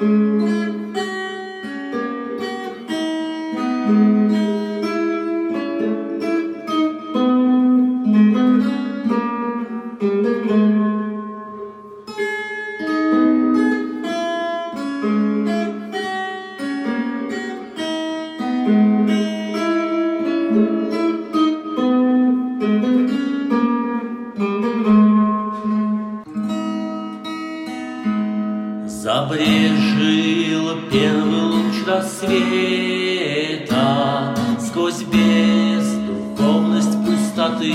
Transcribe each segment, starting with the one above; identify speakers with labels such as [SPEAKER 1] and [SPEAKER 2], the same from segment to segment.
[SPEAKER 1] Забрежил первый луч рассвета сквозь бездуховность пустоты.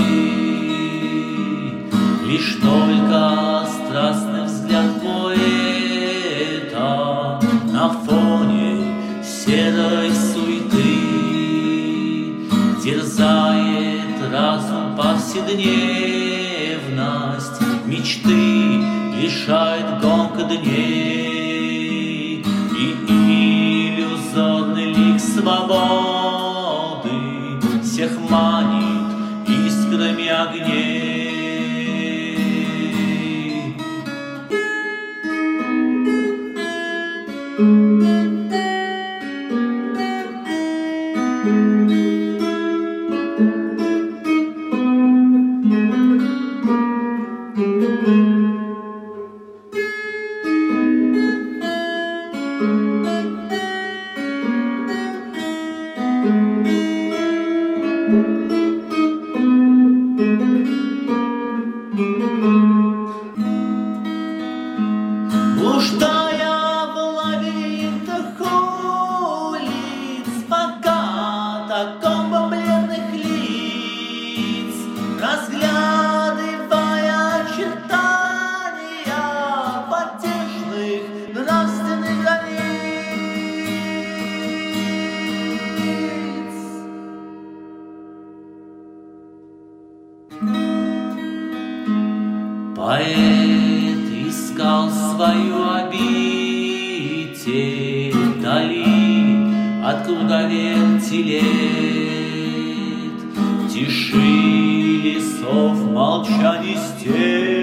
[SPEAKER 1] Лишь только страстный взгляд поэта на фоне серой суеты терзает разум повседневность, мечты лишает гонка дней, и иллюзорный лик свободы всех манит искрами огней. Блуждая в лабиринтах улиц, пока катакомбы бледных лиц, разглядывая очертания потешных нравственных границ. Поэт искал свою обитель вдали от круговерти лет, тиши лесов, молчаний стен.